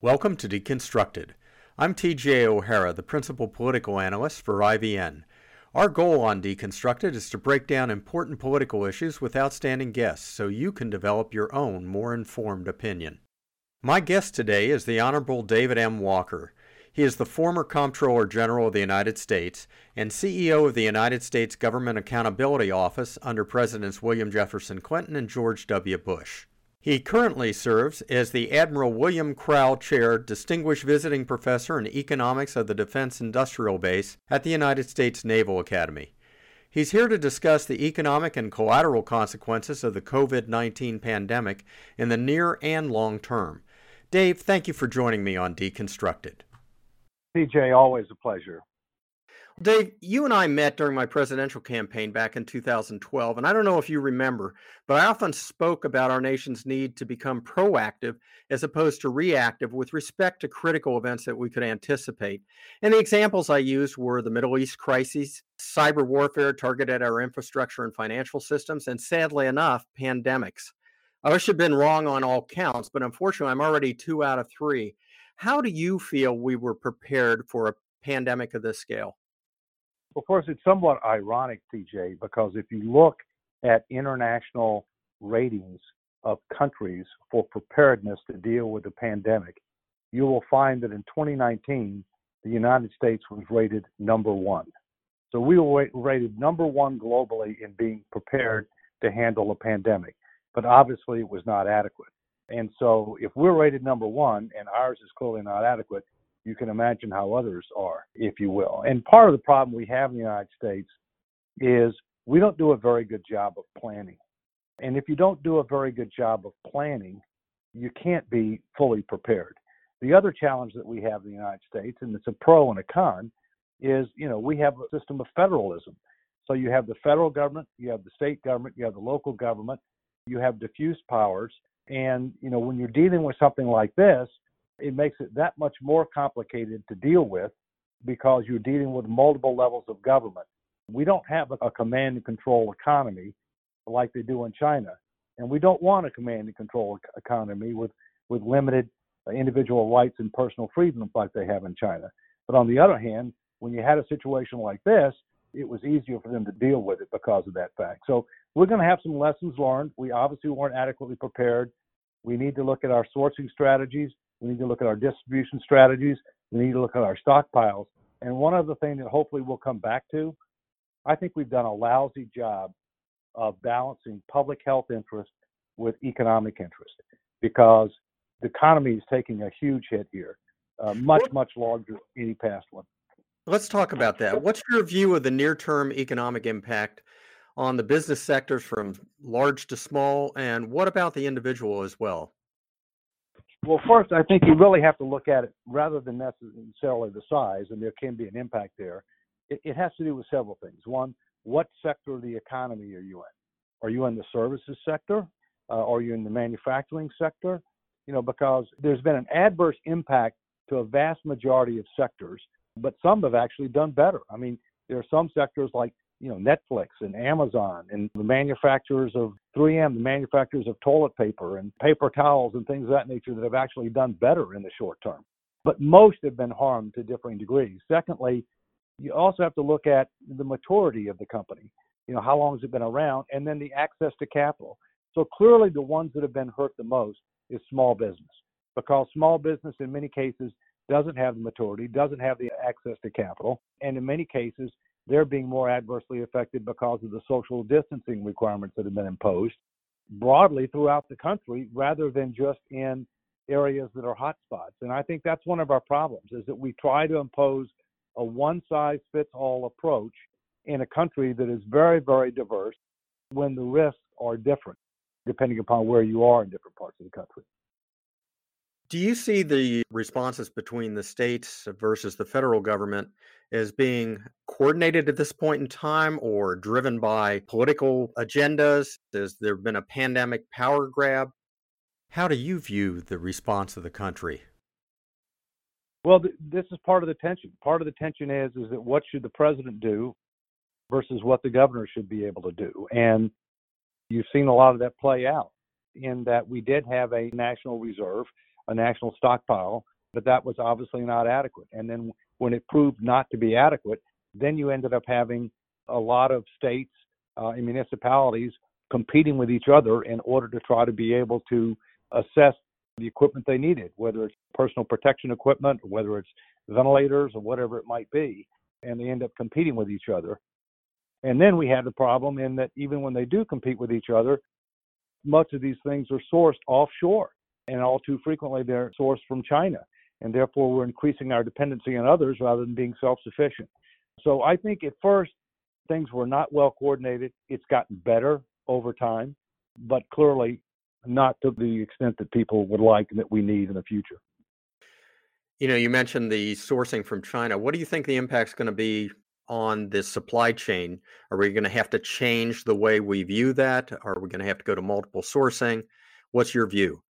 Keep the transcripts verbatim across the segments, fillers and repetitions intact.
Welcome to Deconstructed. I'm T J O'Hara, the principal political analyst for I V N. Our goal on Deconstructed is to break down important political issues with outstanding guests so you can develop your own more informed opinion. My guest today is the Honorable David M. Walker. He is the former Comptroller General of the United States and C E O of the United States Government Accountability Office under Presidents William Jefferson Clinton and George W. Bush. He currently serves as the Admiral William Crowell Chair Distinguished Visiting Professor in Economics of the Defense Industrial Base at the United States Naval Academy. He's here to discuss the economic and collateral consequences of the covid nineteen pandemic in the near and long term. Dave, thank you for joining me on Deconstructed. T J, always a pleasure. Dave, you and I met during my presidential campaign back in two thousand twelve, and I don't know if you remember, but I often spoke about our nation's need to become proactive as opposed to reactive with respect to critical events that we could anticipate. And the examples I used were the Middle East crises, cyber warfare targeted at our infrastructure and financial systems, and sadly enough, pandemics. I wish I'd been wrong on all counts, but unfortunately, I'm already two out of three. How do you feel we were prepared for a pandemic of this scale? Well, of course, it's somewhat ironic, T J, because if you look at international ratings of countries for preparedness to deal with the pandemic, you will find that in twenty nineteen, the United States was rated number one. So we were rated number one globally in being prepared to handle a pandemic, but obviously it was not adequate. And so if we're rated number one and ours is clearly not adequate, you can imagine how others are, if you will. And part of the problem we have in the United States is we don't do a very good job of planning. And if you don't do a very good job of planning, you can't be fully prepared. The other challenge that we have in the United States, and it's a pro and a con, is, you know, we have a system of federalism. So you have the federal government, you have the state government, you have the local government, you have diffuse powers. And, you know, when you're dealing with something like this, it makes it that much more complicated to deal with because you're dealing with multiple levels of government. We don't have a command and control economy like they do in China. And we don't want a command and control economy with, with limited individual rights and personal freedoms like they have in China. But on the other hand, when you had a situation like this, it was easier for them to deal with it because of that fact. So we're going to have some lessons learned. We obviously weren't adequately prepared. We need to look at our sourcing strategies. We need to look at our distribution strategies. We need to look at our stockpiles. And one other thing that hopefully we'll come back to, I think we've done a lousy job of balancing public health interest with economic interest because the economy is taking a huge hit here, uh, much, much larger than any past one. Let's talk about that. What's your view of the near-term economic impact on the business sectors from large to small, and what about the individual as well? Well, first, I think you really have to look at it rather than necessarily the size, and there can be an impact there. It, it has to do with several things. One, what sector of the economy are you in? Are you in the services sector? Uh, are you in the manufacturing sector? You know, because there's been an adverse impact to a vast majority of sectors, but some have actually done better. I mean, there are some sectors like, you know, Netflix and Amazon and the manufacturers of three M, the manufacturers of toilet paper and paper towels and things of that nature that have actually done better in the short term. But most have been harmed to differing degrees. Secondly, you also have to look at the maturity of the company. You know, how long has it been around? And then the access to capital. So clearly the ones that have been hurt the most is small business, because small business in many cases doesn't have the maturity, doesn't have the access to capital, and in many cases they're being more adversely affected because of the social distancing requirements that have been imposed broadly throughout the country rather than just in areas that are hotspots. And I think that's one of our problems, is that we try to impose a one-size-fits-all approach in a country that is very, very diverse when the risks are different, depending upon where you are in different parts of the country. Do you see the responses between the states versus the federal government as being coordinated at this point in time or driven by political agendas? Has there been a pandemic power grab? How do you view the response of the country? Well, th- this is part of the tension. Part of the tension is, is that what should the president do versus what the governor should be able to do? And you've seen a lot of that play out in that we did have a national reserve, a national stockpile but that was obviously not adequate. And then when it proved not to be adequate, then you ended up having a lot of states uh, and municipalities competing with each other in order to try to be able to assess the equipment they needed, whether it's personal protection equipment, or whether it's ventilators, or whatever it might be. And they end up competing with each other. And then we had the problem in that even when they do compete with each other, much of these things are sourced offshore, and all too frequently they're sourced from China. And therefore, we're increasing our dependency on others rather than being self-sufficient. So I think at first, things were not well coordinated. It's gotten better over time, but clearly not to the extent that people would like and that we need in the future. You know, you mentioned the sourcing from China. What do you think the impact's going to be on this supply chain? Are we going to have to change the way we view that? Are we going to have to go to multiple sourcing? What's your view?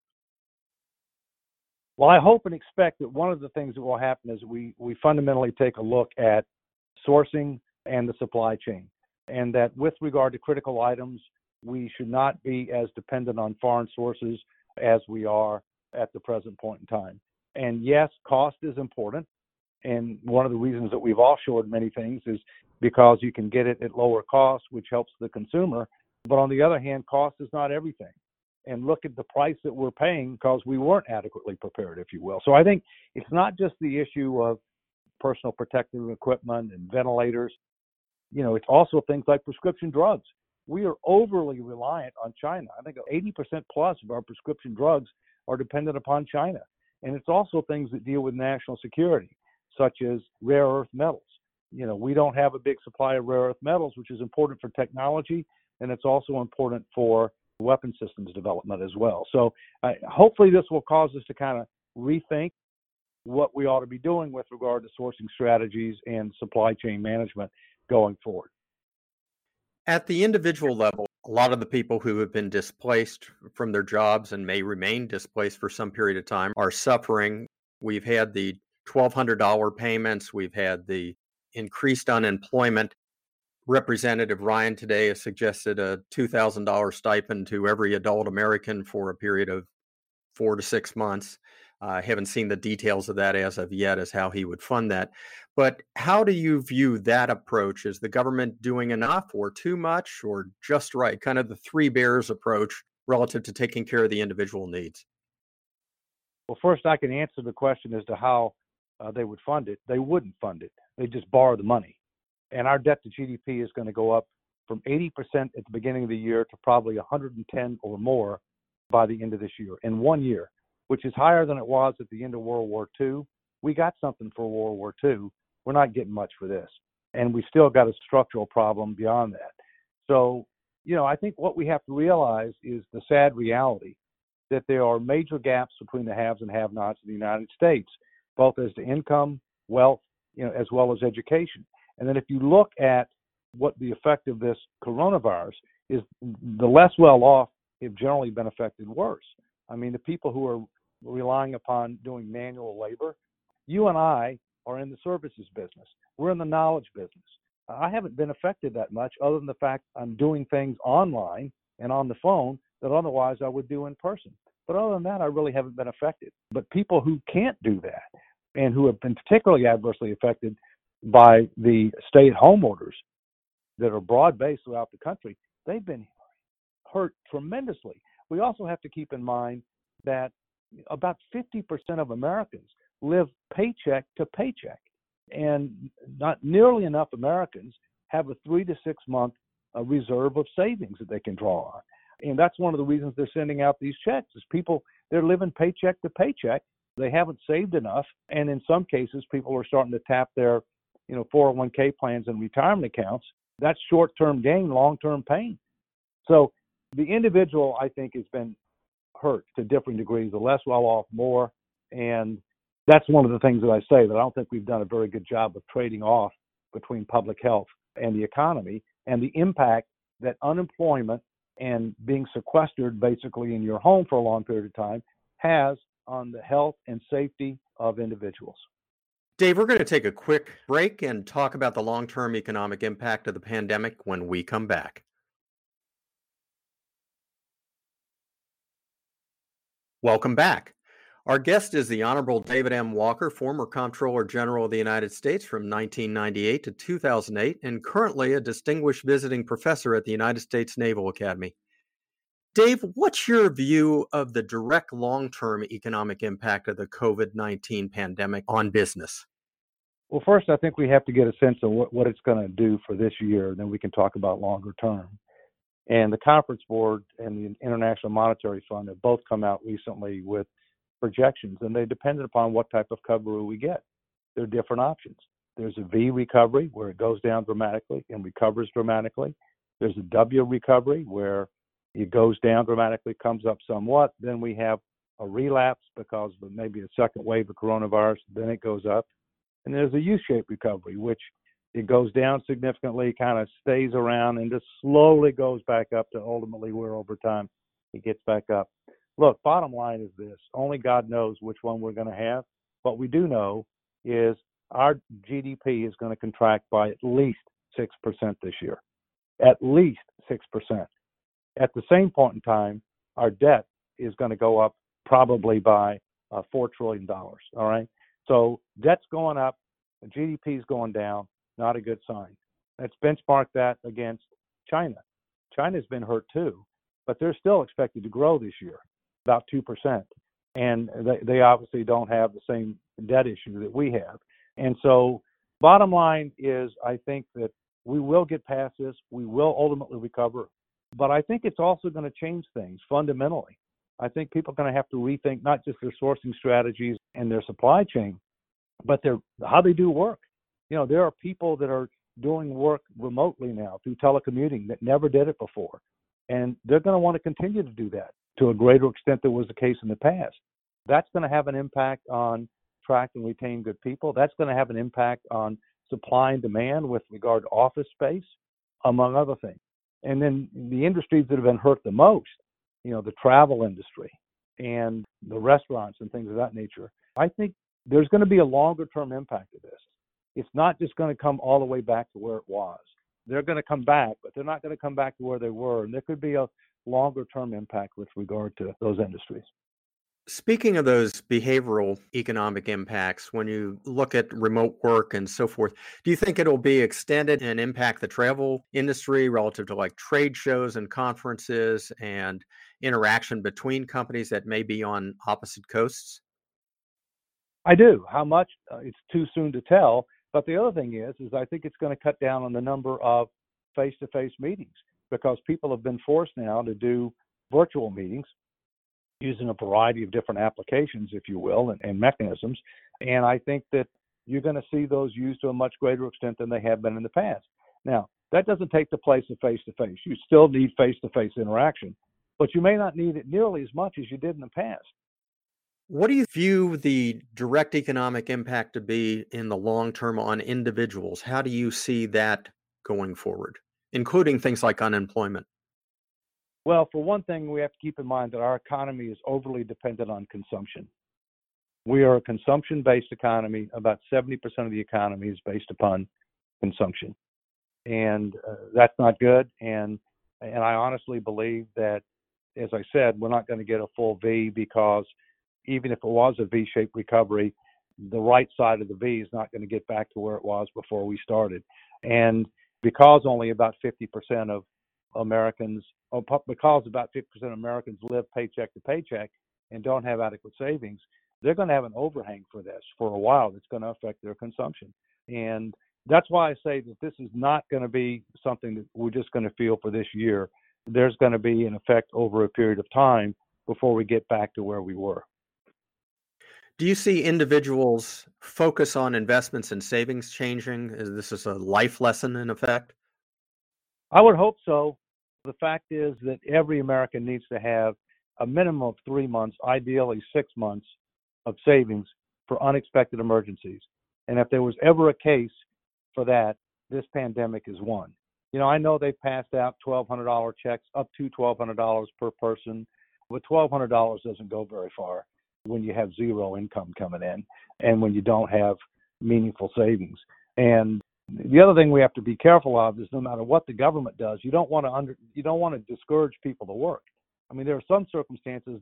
Well, I hope and expect that one of the things that will happen is we, we fundamentally take a look at sourcing and the supply chain, and that with regard to critical items, we should not be as dependent on foreign sources as we are at the present point in time. And yes, cost is important. And one of the reasons that we've offshored many things is because you can get it at lower cost, which helps the consumer. But on the other hand, cost is not everything. And look at the price that we're paying because we weren't adequately prepared, if you will. So I think it's not just the issue of personal protective equipment and ventilators. You know, it's also things like prescription drugs. We are overly reliant on China. I think eighty percent plus of our prescription drugs are dependent upon China. And it's also things that deal with national security, such as rare earth metals. You know, we don't have a big supply of rare earth metals, which is important for technology, and it's also important for weapon systems development as well. So uh, hopefully this will cause us to kind of rethink what we ought to be doing with regard to sourcing strategies and supply chain management going forward. At the individual level, a lot of the people who have been displaced from their jobs and may remain displaced for some period of time are suffering. We've had the twelve hundred dollars payments. We've had the increased unemployment. Representative Ryan today has suggested a two thousand dollars stipend to every adult American for a period of four to six months. I uh, haven't seen the details of that as of yet as how he would fund that. But how do you view that approach? Is the government doing enough or too much or just right? Kind of the three bears approach relative to taking care of the individual needs. Well, first I can answer the question as to how uh, they would fund it. They wouldn't fund it. They just borrow the money. And our debt to G D P is going to go up from eighty percent at the beginning of the year to probably one hundred ten or more by the end of this year, in one year, which is higher than it was at the end of World War Two. We got something for World War Two. We're not getting much for this. And we still got a structural problem beyond that. So, you know, I think what we have to realize is the sad reality that there are major gaps between the haves and have-nots in the United States, both as to income, wealth, you know, as well as education. And then if you look at what the effect of this coronavirus is, the less well off have generally been affected worse. I mean, the people who are relying upon doing manual labor, you and I are in the services business. We're in the knowledge business. I haven't been affected that much other than the fact I'm doing things online and on the phone that otherwise I would do in person. But other than that, I really haven't been affected. But people who can't do that and who have been particularly adversely affected by the stay-at-home orders that are broad-based throughout the country, they've been hurt tremendously. We also have to keep in mind that about fifty percent of Americans live paycheck to paycheck, and not nearly enough Americans have a three to six month uh, reserve of savings that they can draw on. And that's one of the reasons they're sending out these checks is people, they're living paycheck to paycheck. They haven't saved enough. And in some cases, people are starting to tap their, you know, four oh one k plans and retirement accounts. That's short-term gain, long-term pain. So the individual, I think, has been hurt to different degrees, the less well off more. And that's one of the things that I say, that I don't think we've done a very good job of trading off between public health and the economy and the impact that unemployment and being sequestered basically in your home for a long period of time has on the health and safety of individuals. Dave, we're going to take a quick break and talk about the long-term economic impact of the pandemic when we come back. Welcome back. Our guest is the Honorable David M. Walker, former Comptroller General of the United States from nineteen ninety-eight to two thousand eight, and currently a distinguished visiting professor at the United States Naval Academy. Dave, what's your view of the direct long-term economic impact of the COVID nineteen pandemic on business? Well, first, I think we have to get a sense of what, what it's going to do for this year, and then we can talk about longer term. And the Conference Board and the International Monetary Fund have both come out recently with projections, and they depended upon what type of recovery we get. There are different options. There's a V recovery where it goes down dramatically and recovers dramatically. There's a W recovery where it goes down dramatically, comes up somewhat. Then we have a relapse because of maybe a second wave of coronavirus. Then it goes up. And there's a U-shaped recovery, which it goes down significantly, kind of stays around, and just slowly goes back up to ultimately where over time it gets back up. Look, bottom line is this. Only God knows which one we're going to have. What we do know is our G D P is going to contract by at least six percent this year. At least six percent. At the same point in time, our debt is going to go up probably by uh, four trillion dollars, all right? So debt's going up, G D P is going down, not a good sign. Let's benchmark that against China. China's been hurt too, but they're still expected to grow this year, about two percent. And they, they obviously don't have the same debt issue that we have. And so bottom line is I think that we will get past this. We will ultimately recover. But I think it's also going to change things fundamentally. I think people are going to have to rethink not just their sourcing strategies and their supply chain, but their how they do work. You know, there are people that are doing work remotely now through telecommuting that never did it before. And they're going to want to continue to do that to a greater extent than was the case in the past. That's going to have an impact on attract and retain good people. That's going to have an impact on supply and demand with regard to office space, among other things. And then the industries that have been hurt the most, you know, the travel industry and the restaurants and things of that nature, I think there's going to be a longer term impact of this. It's not just going to come all the way back to where it was. They're going to come back, but they're not going to come back to where they were. And there could be a longer term impact with regard to those industries. Speaking of those behavioral economic impacts, when you look at remote work and so forth, do you think it'll be extended and impact the travel industry relative to like trade shows and conferences and interaction between companies that may be on opposite coasts? I do. How much? Uh, it's too soon to tell. But the other thing is, is I think it's going to cut down on the number of face-to-face meetings because people have been forced now to do virtual meetings using a variety of different applications, if you will, and, and mechanisms. And I think that you're going to see those used to a much greater extent than they have been in the past. Now, that doesn't take the place of face-to-face. You still need face-to-face interaction, but you may not need it nearly as much as you did in the past. What do you view the direct economic impact to be in the long term on individuals? How do you see that going forward, including things like unemployment? Well, for one thing, we have to keep in mind that our economy is overly dependent on consumption. We are a consumption-based economy. About seventy percent of the economy is based upon consumption. And uh, that's not good. And, and I honestly believe that, as I said, we're not going to get a full V because even if it was a V-shaped recovery, the right side of the V is not going to get back to where it was before we started. And because only about fifty percent of Americans, or because about fifty percent of Americans live paycheck to paycheck and don't have adequate savings, they're going to have an overhang for this for a while that's going to affect their consumption. And that's why I say that this is not going to be something that we're just going to feel for this year. There's going to be an effect over a period of time before we get back to where we were. Do you see individuals' focus on investments and savings changing? Is this is a life lesson in effect? I would hope so. The fact is that every American needs to have a minimum of three months, ideally six months, of savings for unexpected emergencies. And if there was ever a case for that, this pandemic is one. You know, I know they passed out twelve hundred dollars checks up to twelve hundred dollars per person, but twelve hundred dollars doesn't go very far when you have zero income coming in and when you don't have meaningful savings. And the other thing we have to be careful of is no matter what the government does, you don't want to under, you don't want to discourage people to work. I mean, there are some circumstances that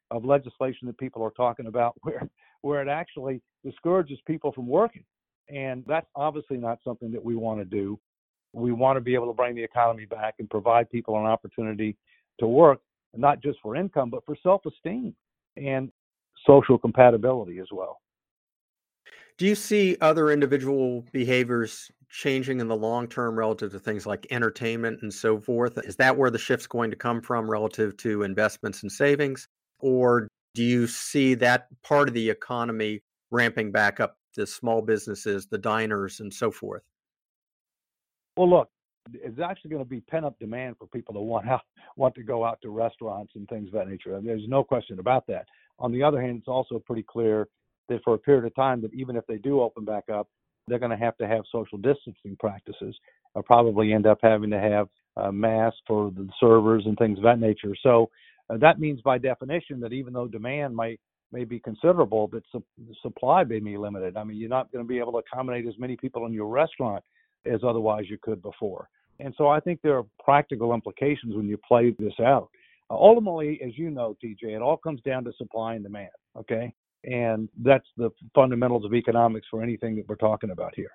of legislation that people are talking about where where it actually discourages people from working. And that's obviously not something that we want to do. We want to be able to bring the economy back and provide people an opportunity to work, not just for income, but for self-esteem and social compatibility as well. Do you see other individual behaviors changing in the long term relative to things like entertainment and so forth? Is that where the shift's going to come from relative to investments and savings? Or do you see that part of the economy ramping back up, the small businesses, the diners, and so forth? Well, look, it's actually going to be pent-up demand for people to want out, want to go out to restaurants and things of that nature. And there's no question about that. On the other hand, it's also pretty clear that for a period of time, that even if they do open back up, they're going to have to have social distancing practices. They'll probably end up having to have uh, masks for the servers and things of that nature. So uh, that means by definition that even though demand might may be considerable, that su- supply may be limited. I mean, you're not going to be able to accommodate as many people in your restaurant as otherwise you could before. And so I think there are practical implications when you play this out. Uh, ultimately, as you know, T J, it all comes down to supply and demand, okay? And that's the fundamentals of economics for anything that we're talking about here.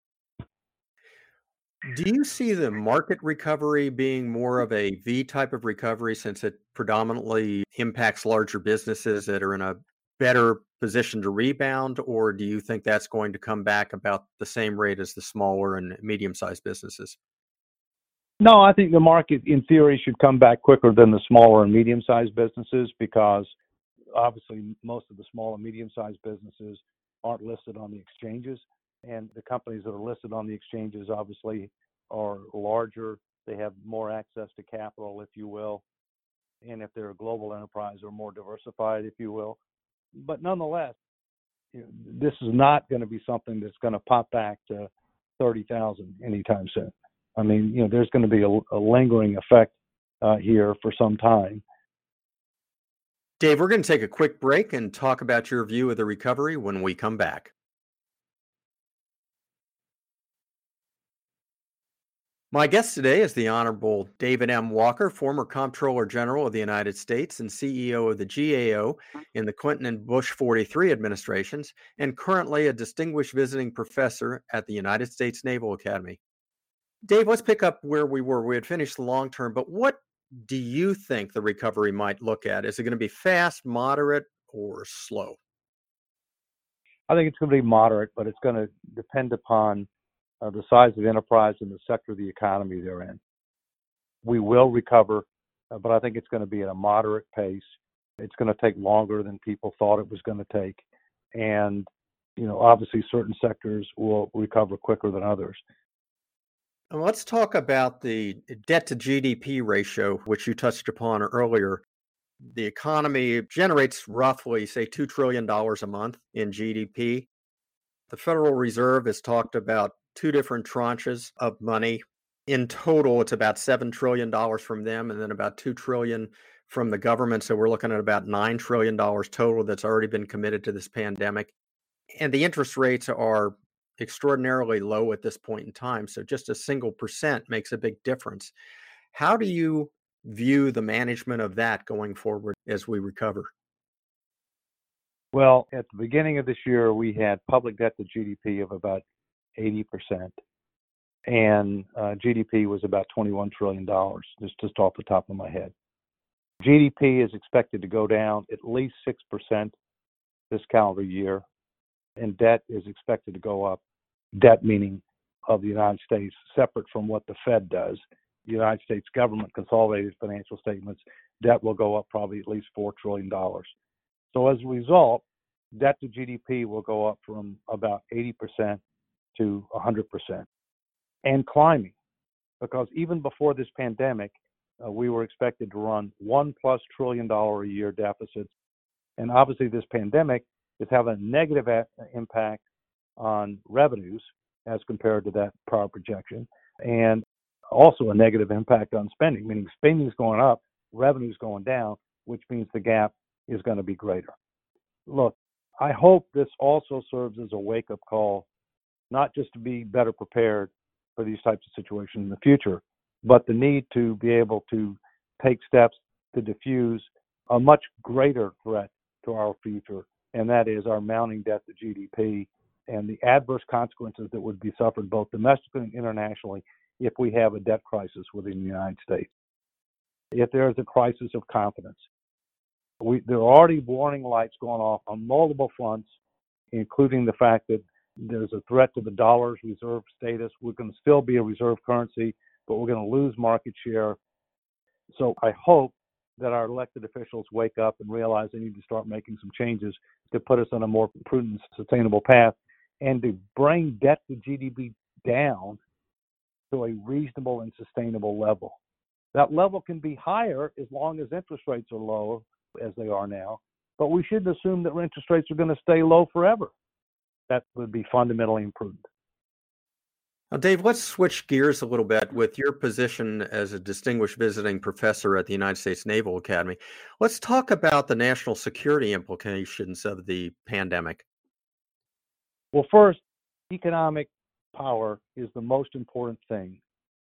Do you see the market recovery being more of a V type of recovery since it predominantly impacts larger businesses that are in a better position to rebound? Or do you think that's going to come back about the same rate as the smaller and medium sized businesses? No, I think the market, in theory, should come back quicker than the smaller and medium-sized businesses because obviously most of the small and medium-sized businesses aren't listed on the exchanges. And the companies that are listed on the exchanges obviously are larger. They have more access to capital, if you will. And if they're a global enterprise, they're more diversified, if you will. But nonetheless, you know, this is not going to be something that's going to pop back to thirty thousand anytime soon. I mean, you know, there's going to be a, a lingering effect uh, here for some time. Dave, we're going to take a quick break and talk about your view of the recovery when we come back. My guest today is the Honorable David M. Walker, former Comptroller General of the United States and C E O of the G A O in the Clinton and Bush forty-three administrations, and currently a distinguished visiting professor at the United States Naval Academy. Dave, let's pick up where we were. We had finished the long term, but what do you think the recovery might look at? Is it going to be fast, moderate, or slow? I think it's going to be moderate, but it's going to depend upon uh, the size of enterprise and the sector of the economy they're in. We will recover, uh, but I think it's going to be at a moderate pace. It's going to take longer than people thought it was going to take. And, you know, obviously certain sectors will recover quicker than others. And let's talk about the debt to G D P ratio, which you touched upon earlier. The economy generates roughly, say, two trillion dollars a month in G D P. The Federal Reserve has talked about two different tranches of money. In total, it's about seven trillion dollars from them and then about two trillion dollars from the government. So we're looking at about nine trillion dollars total that's already been committed to this pandemic. And the interest rates are extraordinarily low at this point in time. So just a single percent makes a big difference. How do you view the management of that going forward as we recover? Well, at the beginning of this year, we had public debt to G D P of about eighty percent, and uh, G D P was about twenty-one trillion dollars, just, just off the top of my head. G D P is expected to go down at least six percent this calendar year, and debt is expected to go up, debt meaning of the United States, separate from what the Fed does. The United States government consolidated financial statements, debt will go up probably at least four trillion dollars. So as a result, debt to G D P will go up from about eighty percent to one hundred percent and climbing, because even before this pandemic, uh, we were expected to run one plus trillion dollar a year deficits. And obviously this pandemic is having a negative a- impact on revenues as compared to that prior projection, and also a negative impact on spending, meaning spending is going up, revenues going down, which means the gap is going to be greater. Look, I hope this also serves as a wake-up call, not just to be better prepared for these types of situations in the future, but the need to be able to take steps to diffuse a much greater threat to our future, and that is our mounting debt to G D P and the adverse consequences that would be suffered both domestically and internationally if we have a debt crisis within the United States. If there is a crisis of confidence, we, there are already warning lights going off on multiple fronts, including the fact that there's a threat to the dollar's reserve status. We're going to still be a reserve currency, but we're going to lose market share. So I hope that our elected officials wake up and realize they need to start making some changes to put us on a more prudent, sustainable path and to bring debt to G D P down to a reasonable and sustainable level. That level can be higher as long as interest rates are low, as they are now, but we shouldn't assume that interest rates are going to stay low forever. That would be fundamentally imprudent. Now, Dave, let's switch gears a little bit with your position as a distinguished visiting professor at the United States Naval Academy. Let's talk about the national security implications of the pandemic. Well, first, economic power is the most important thing.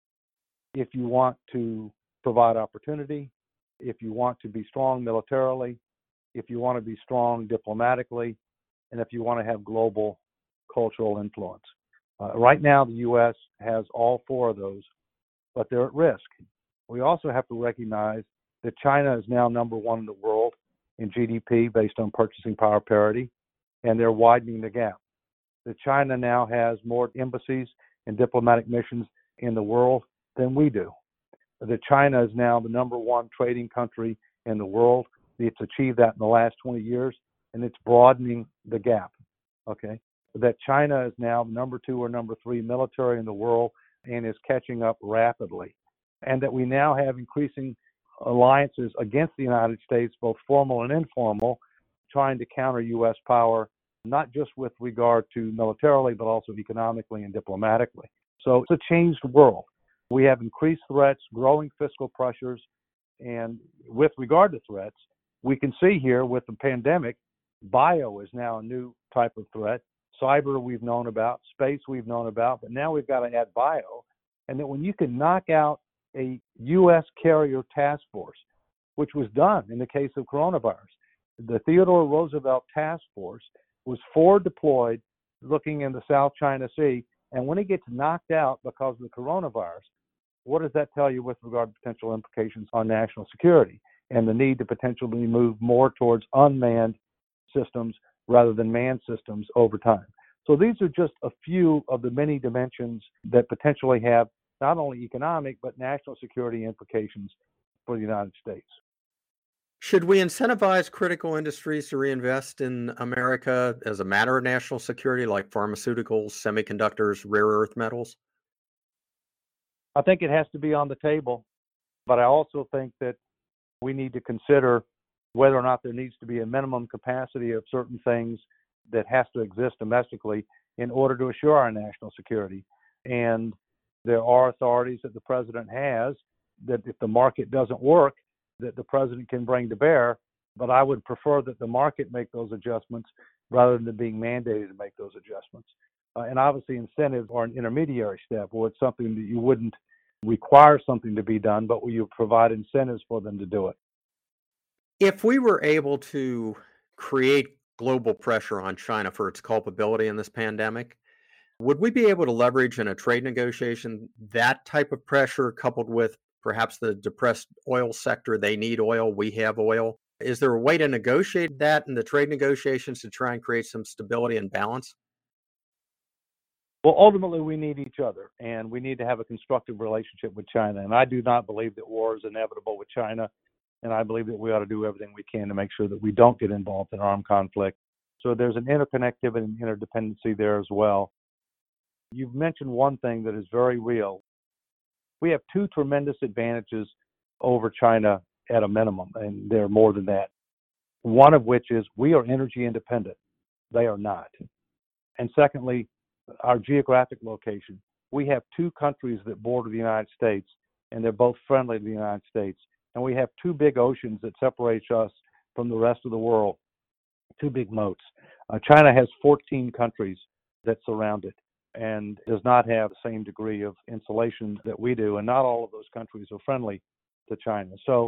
If you want to provide opportunity, if you want to be strong militarily, if you want to be strong diplomatically, and if you want to have global cultural influence. Uh, right now, the U S has all four of those, but they're at risk. We also have to recognize that China is now number one in the world in G D P based on purchasing power parity, and they're widening the gap. That China now has more embassies and diplomatic missions in the world than we do. That China is now the number one trading country in the world. It's achieved that in the last twenty years, and it's broadening the gap, okay? That China is now number two or number three military in the world and is catching up rapidly. And that we now have increasing alliances against the United States, both formal and informal, trying to counter U S power, not just with regard to militarily, but also economically and diplomatically. So it's a changed world. We have increased threats, growing fiscal pressures, and with regard to threats, we can see here with the pandemic, bio is now a new type of threat. Cyber we've known about, space we've known about, but now we've got to add bio. And that when you can knock out a U S carrier task force, which was done in the case of coronavirus, the Theodore Roosevelt task force was forward deployed looking in the South China Sea. And when it gets knocked out because of the coronavirus, what does that tell you with regard to potential implications on national security and the need to potentially move more towards unmanned systems rather than manned systems over time? So these are just a few of the many dimensions that potentially have not only economic but national security implications for the United States. Should we incentivize critical industries to reinvest in America as a matter of national security, like pharmaceuticals, semiconductors, rare earth metals? I think it has to be on the table, but I also think that we need to consider whether or not there needs to be a minimum capacity of certain things that has to exist domestically in order to assure our national security. And there are authorities that the president has that if the market doesn't work, that the president can bring to bear, but I would prefer that the market make those adjustments rather than being mandated to make those adjustments. Uh, and obviously incentives are an intermediary step where it's something that you wouldn't require something to be done, but where you provide incentives for them to do it. If we were able to create global pressure on China for its culpability in this pandemic, would we be able to leverage in a trade negotiation that type of pressure coupled with perhaps the depressed oil sector? They need oil, we have oil. Is there a way to negotiate that in the trade negotiations to try and create some stability and balance? Well, ultimately, we need each other, and we need to have a constructive relationship with China. And I do not believe that war is inevitable with China, and I believe that we ought to do everything we can to make sure that we don't get involved in armed conflict. So there's an interconnectivity and interdependency there as well. You've mentioned one thing that is very real. We have two tremendous advantages over China at a minimum, and there are more than that. One of which is we are energy independent. They are not. And secondly, our geographic location. We have two countries that border the United States, and they're both friendly to the United States. And we have two big oceans that separate us from the rest of the world, two big moats. Uh, China has fourteen countries that surround it and does not have the same degree of insulation that we do, and not all of those countries are friendly to China. So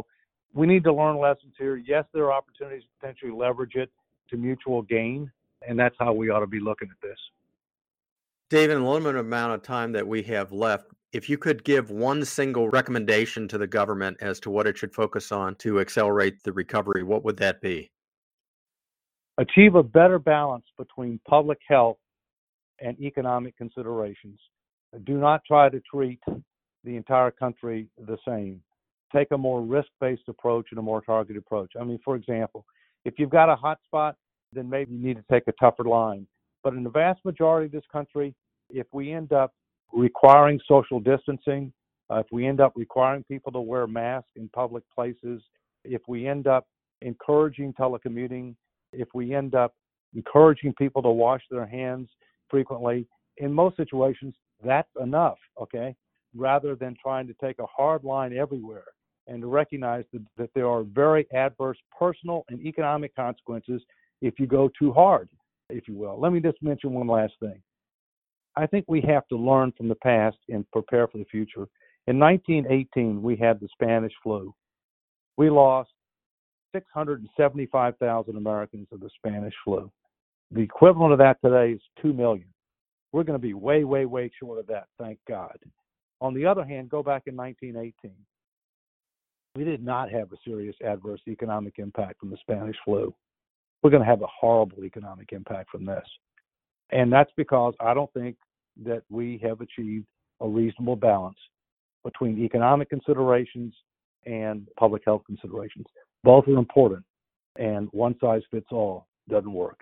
We need to learn lessons here. Yes, there are opportunities to potentially leverage it to mutual gain, and that's how we ought to be looking at this. Dave, in the limited amount of time that we have left, if you could give one single recommendation to the government as to what it should focus on to accelerate the recovery, what would that be? Achieve a better balance between public health and economic considerations. Do not try to treat the entire country the same. Take a more risk-based approach and a more targeted approach. I mean, for example, if you've got a hot spot, then maybe you need to take a tougher line. But in the vast majority of this country, if we end up requiring social distancing, uh, if we end up requiring people to wear masks in public places, if we end up encouraging telecommuting, if we end up encouraging people to wash their hands frequently, in most situations, that's enough, okay? Rather than trying to take a hard line everywhere and to recognize that, that there are very adverse personal and economic consequences if you go too hard, if you will. Let me just mention one last thing. I think we have to learn from the past and prepare for the future. In nineteen eighteen, we had the Spanish flu. We lost six hundred seventy-five thousand Americans of the Spanish flu. The equivalent of that today is two million. We're going to be way, way, way short of that, thank God. On the other hand, go back in nineteen eighteen. We did not have a serious adverse economic impact from the Spanish flu. We're going to have a horrible economic impact from this. And that's because I don't think that we have achieved a reasonable balance between economic considerations and public health considerations. Both are important, and one size fits all doesn't work.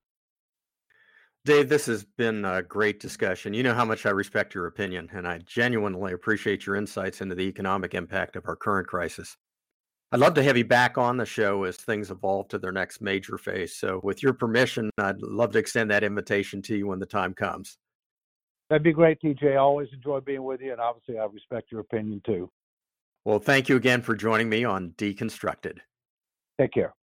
Dave, this has been a great discussion. You know how much I respect your opinion, and I genuinely appreciate your insights into the economic impact of our current crisis. I'd love to have you back on the show as things evolve to their next major phase. So with your permission, I'd love to extend that invitation to you when the time comes. That'd be great, T J. I always enjoy being with you, and obviously I respect your opinion too. Well, thank you again for joining me on Deconstructed. Take care.